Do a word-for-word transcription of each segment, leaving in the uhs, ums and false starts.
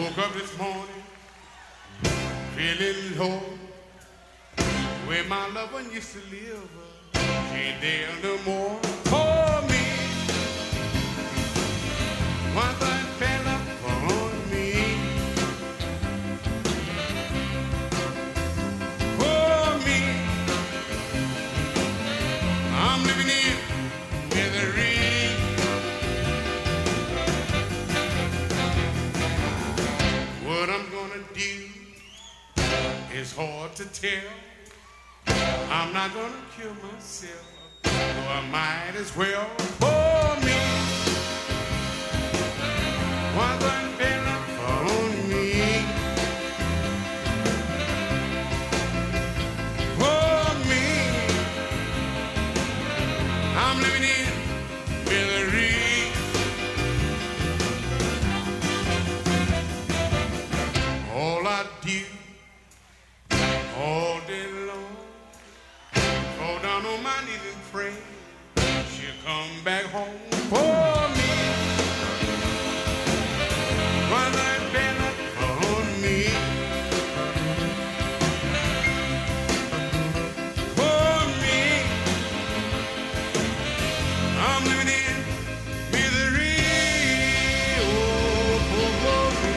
Woke up this morning, feeling low, where my loved one used to live, she ain't there no more. For me, one thing fell up on me. For me, I'm living in misery. What I'm gonna do is hard to tell. I'm not gonna kill myself, though I might as well. For me, one thing fell up on me. For me, I'm living in misery. All I do all day long, fall down on my knees and pray she'll come back home. For me, one night fell up on me. For me, I'm living in misery. Oh, for, for me.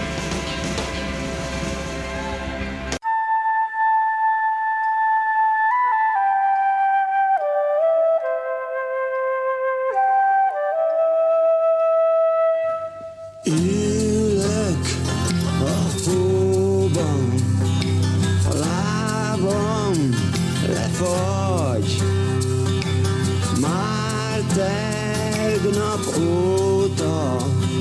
Ülök a hóban, a lábam lefagy, már tegnap óta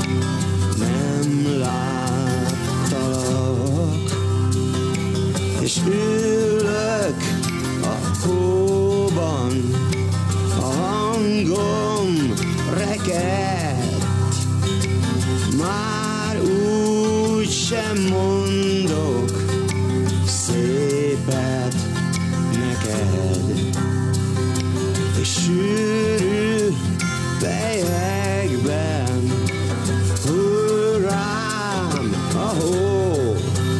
nem láttalak, és ülök a hóban, a hangom reked. Már úgy sem mondok szépet neked, és sűrű fejekben hull rám a hó.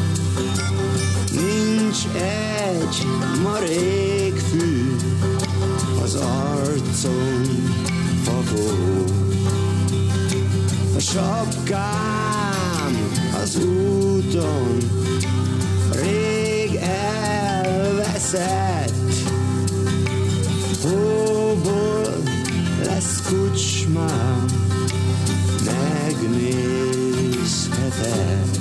Nincs egy marék fű az arcon fakó. A sapkám az úton rég elveszett, hóból lesz kucsmám, megnézheted.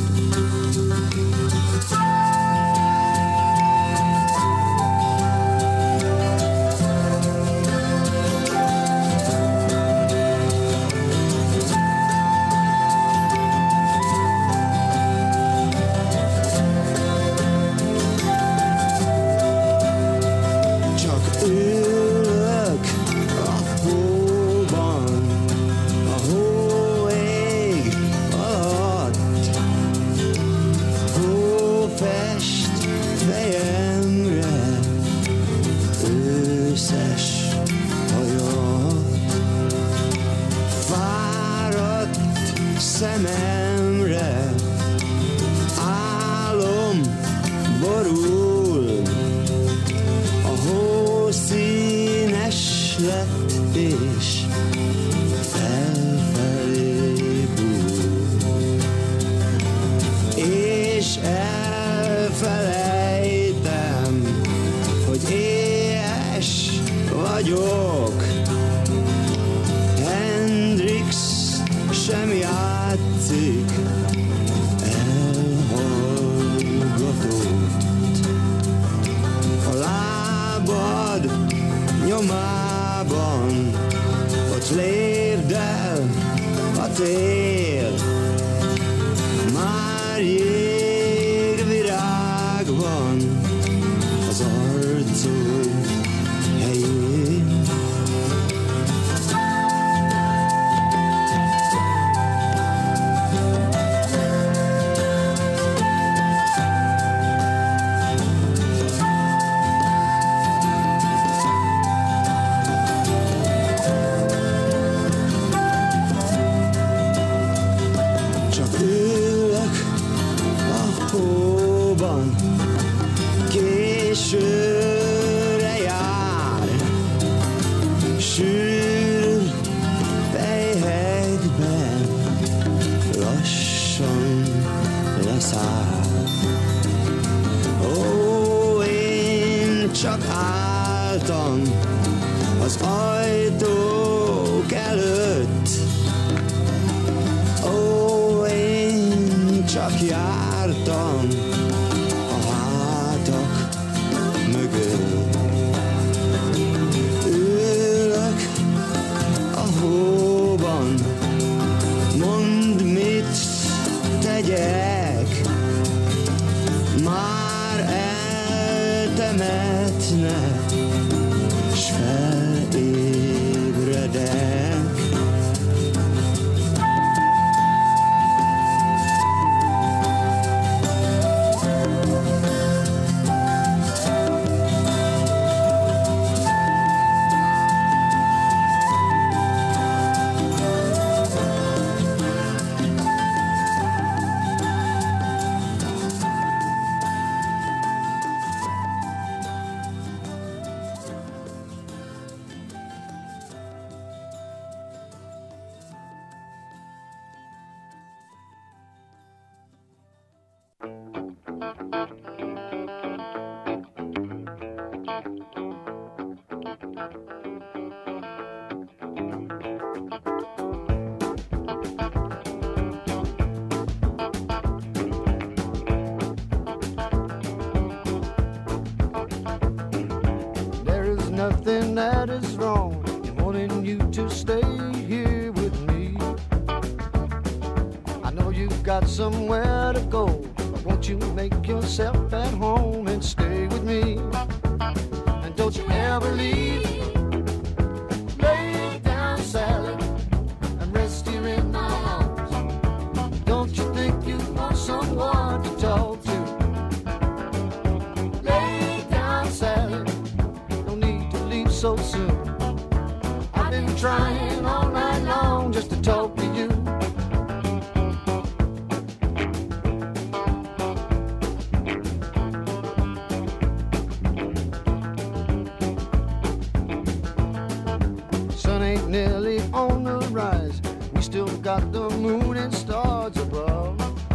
Szememre álom borul, a hó színes lett és felfelé búl, és elfelejtem, hogy éhes vagyok. Hendrix sem játszik, elhallgatott. A lábad nyomában ott lérdel a tél, már jégvirág van az arcod helyén. száll. Ó, én csak álltam az ajtók előtt. Ó, én csak jártam a hátak mögött. Ülök a hóban, mondd, mit tegyek. Már eltemetnek, s felébredek. Nothing that is wrong in wanting you to stay here with me. I know you've got somewhere to go, but won't you make yourself at home and stay with me? And don't you ever leave. Lay down, Sally, and rest here in my arms. Don't you think you want someone to talk to? Lay down, Sally, so soon. I've been trying all night long just to talk to you. Sun ain't nearly on the rise. We still got the moon and stars above.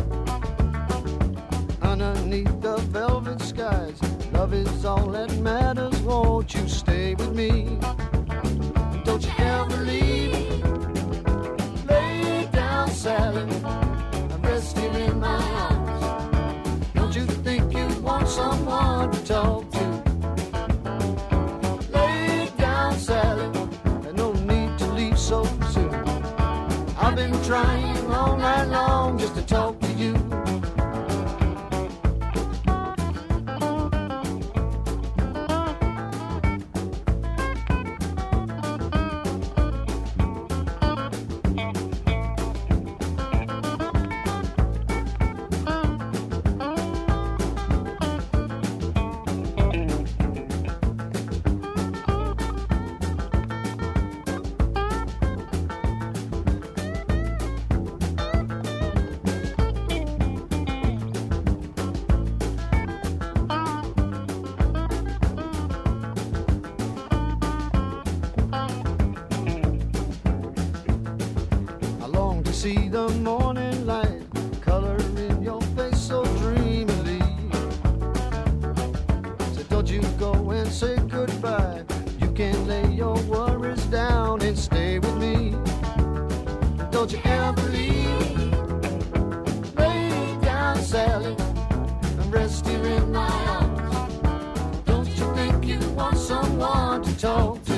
Underneath the velvet skies, love is all that matters. Won't you stay with me? Don't you ever leave. Lay down, Sally, and rest here in my arms. Don't you think you want someone to talk to? Lay down, Sally, there's no need to leave so soon. I've been trying all night long just to talk to you. See the morning light color in your face so dreamily. So don't you go and say goodbye. You can lay your worries down and stay with me. Don't you ever leave. Lay down, Sally, and rest here in my arms. Don't you think you want someone to talk to?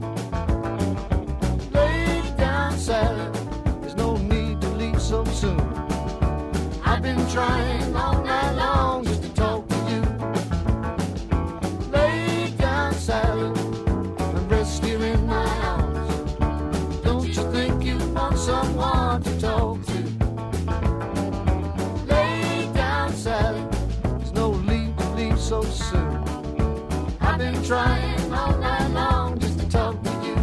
Lay down, Sally, so soon. I've been trying all night long just to talk to you. Lay down, Sally, and rest here in my arms. Don't you think you want someone to talk to? Lay down, Sally, there's no need to leave so soon. I've been trying all night long just to talk to you.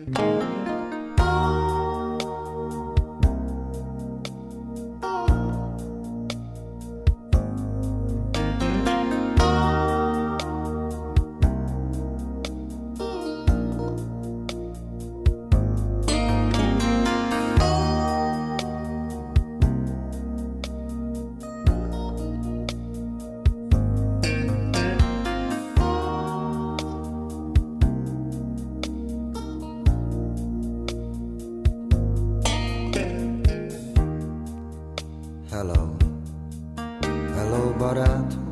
Hello, hello barátom,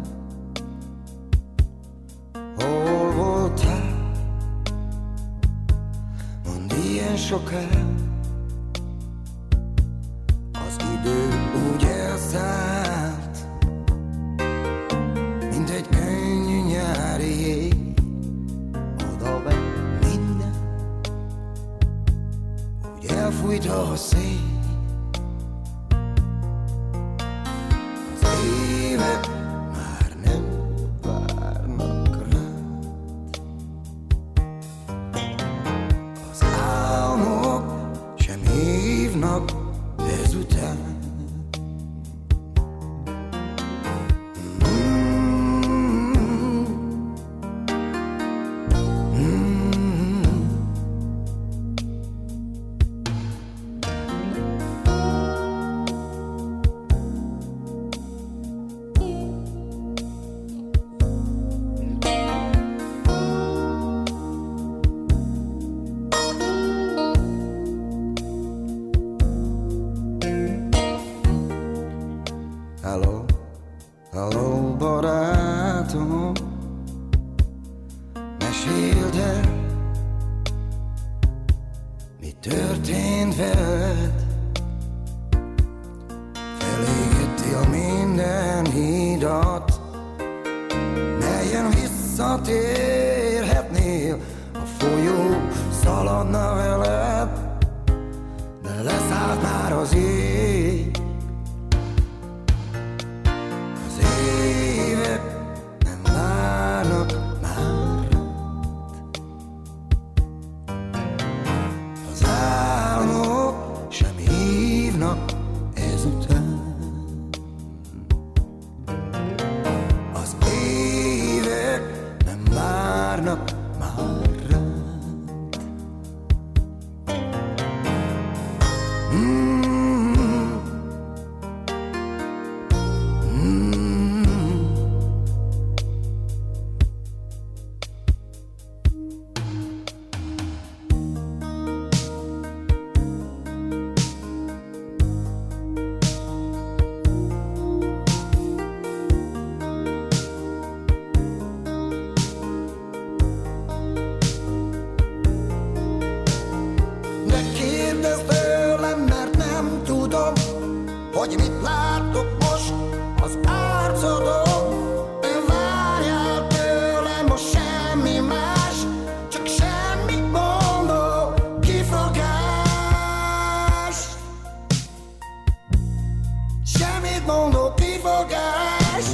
hol voltál? Mondd, ilyen soká, az idő úgy elszállt, mint egy könnyű nyári jég. Oda be minden, úgy elfújt a szél. Évek már nem várnak rád, az álmok sem hívnak ezután. Mm-hmm. Mm-hmm. Hello, hello barátom, meséld el, mi történt veled. Felégettél minden hídat, melyen visszatérhetnél. A folyó szaladna veled, de leszállt már az ég. Évek nem várnak már rád, az álmok sem hívnak ezután. Az évek nem várnak már rád. Mm. Hogy mit látok most az arcodon? Várjál tőlem most semmi más, csak semmit mondó kifogás. Semmit mondó kifogás.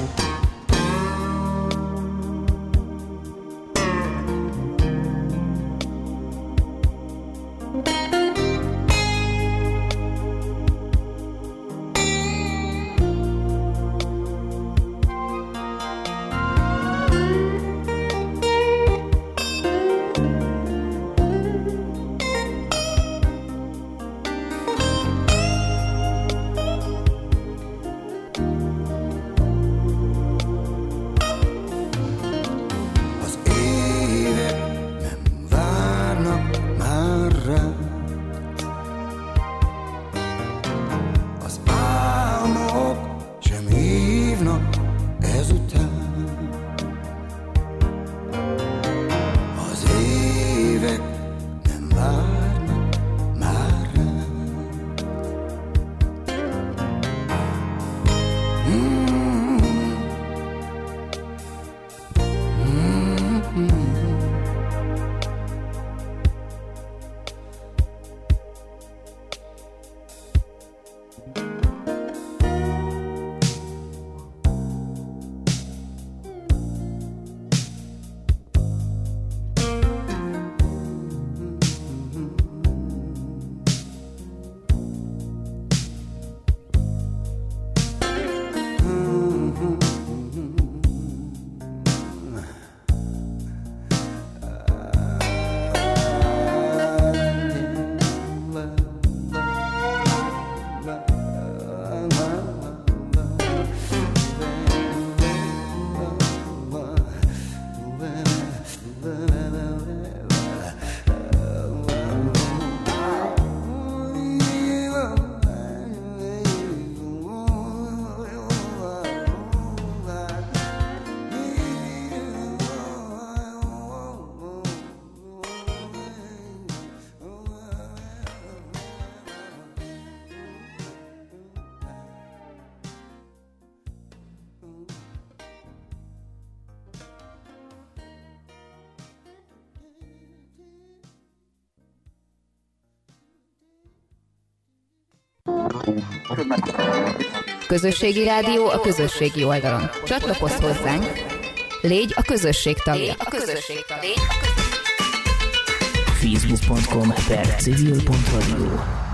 Közösségi rádió a közösségi oldalon. Csatlakozz hozzánk, légy a közösség tagja. Légy a közösség tagja. facebook pont com per civil pont radio.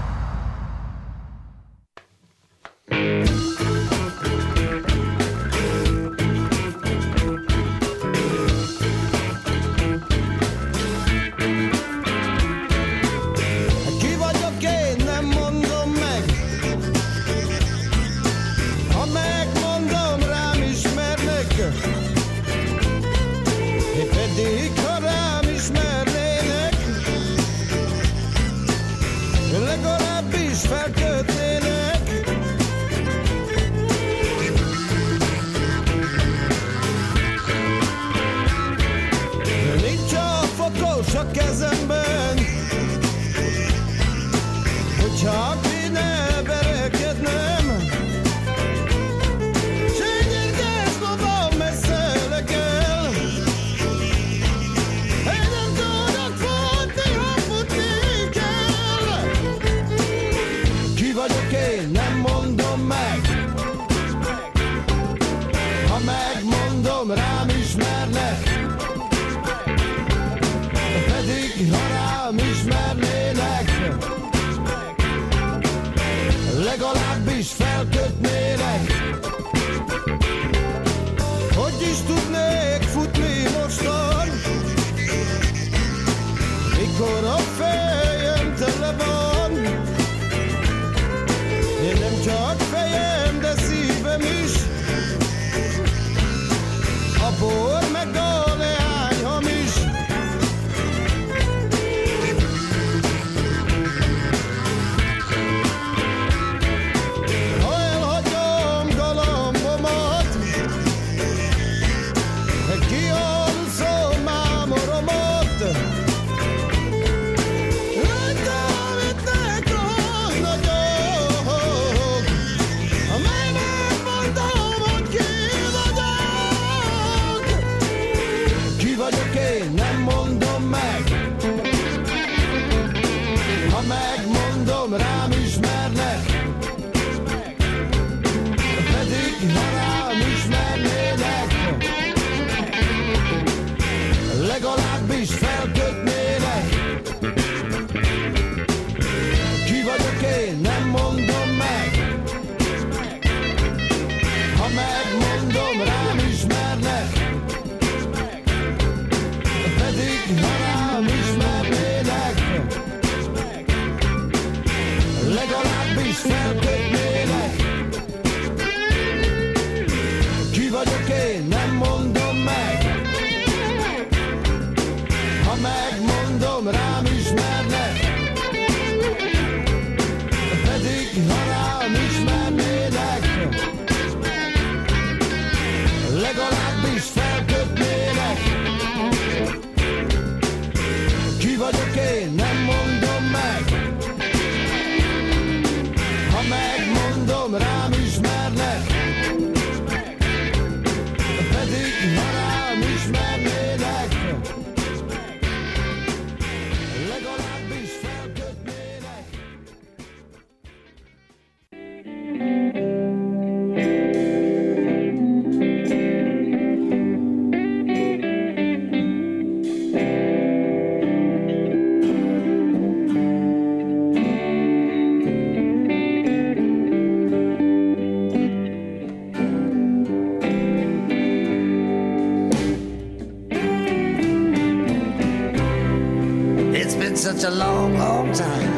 Such a long, long time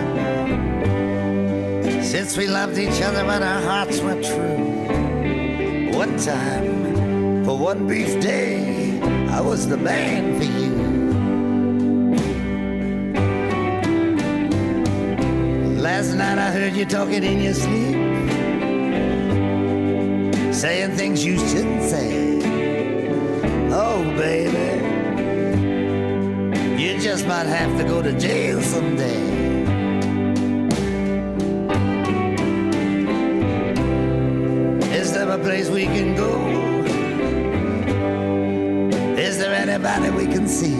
since we loved each other, but our hearts were true. One time, for one brief day, I was the man for you. Last night I heard you talking in your sleep, saying things you shouldn't say. Oh, baby, you just might have to go to jail someday. Is there a place we can go? Is there anybody we can see?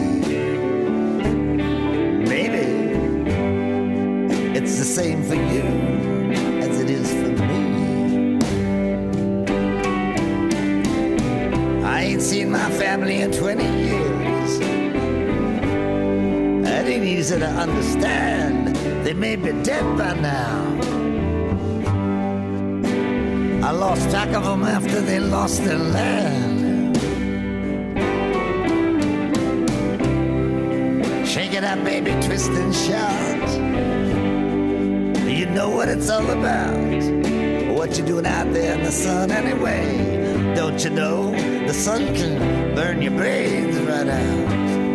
Maybe it's the same for you as it ain't seen my family in twenty years. It ain't easy to understand. They may be dead by now. I lost track of them after they lost their land. Shake it up, baby, twist and shout. You know what it's all about. What you doing out there in the sun anyway? Don't you know the sun can burn your brains right out?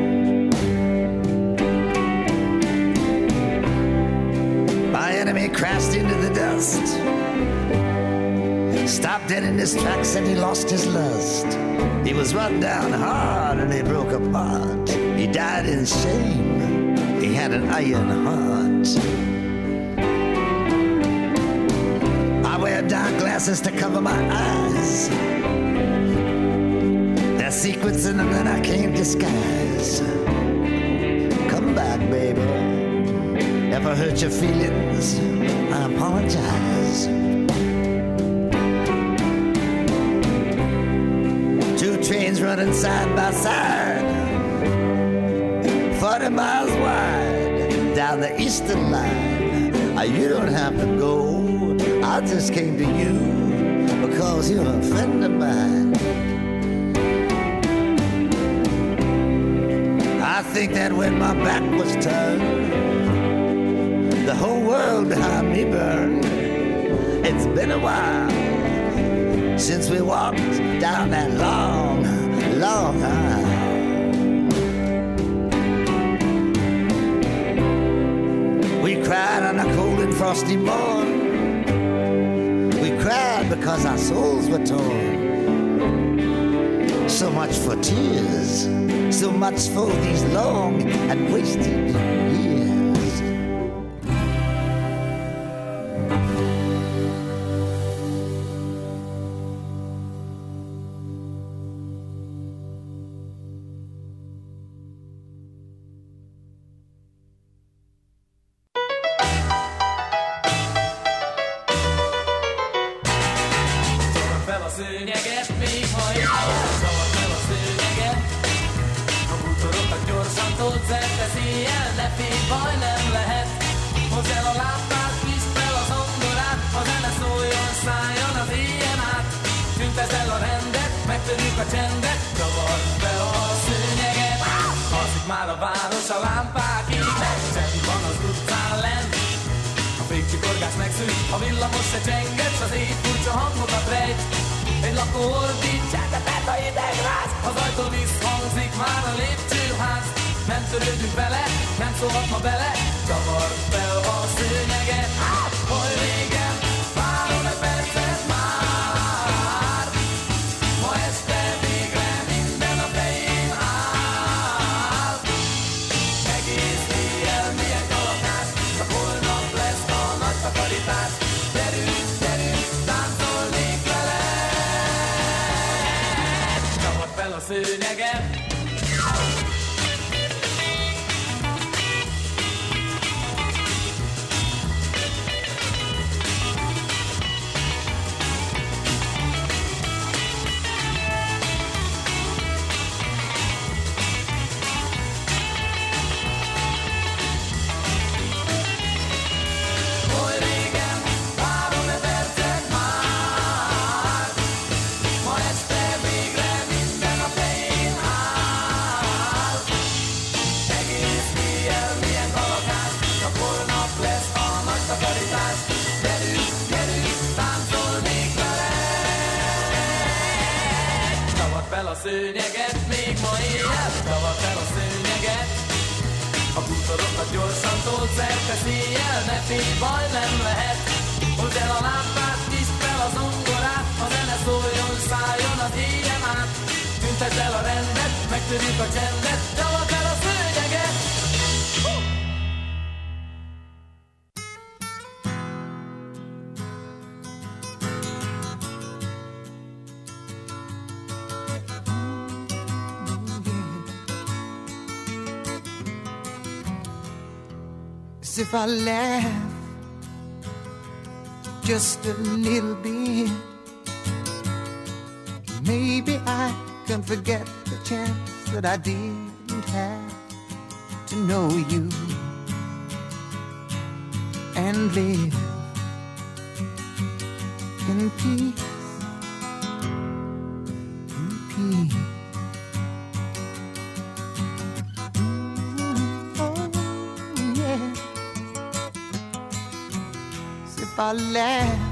My enemy crashed into the dust, stopped dead in his tracks and he lost his lust. He was run down hard and he broke apart. He died in shame, he had an iron heart. I wear dark glasses to cover my eyes. There's secrets in them that I can't disguise. Come back, baby. If I hurt your feelings, I apologize. Two trains running side by side, forty miles wide, down the eastern line. You don't have to go. I just came to you because you're a friend of mine. I think that when my back was turned, the whole world behind me burned. It's been a while since we walked down that long, long aisle. We cried on a cold and frosty morn. We cried because our souls were torn. So much for tears, so much for these long and wasted years. Szőnyeget, még ma éjjel, tavad fel a szőnyeget. A bútorokat gyorsan tolt szerte széjjel, ne félj, baj nem lehet. Hozd el a lámpát, nyisd fel a zongorát, a zene szóljon, szálljon az éjjel át. Tüntesd el a rendet, megtörjük a csendet, tavad fel a szőnyeget. If I laugh just a little bit, maybe I can forget the chance that I didn't have to know you and live in peace, in peace. If I laugh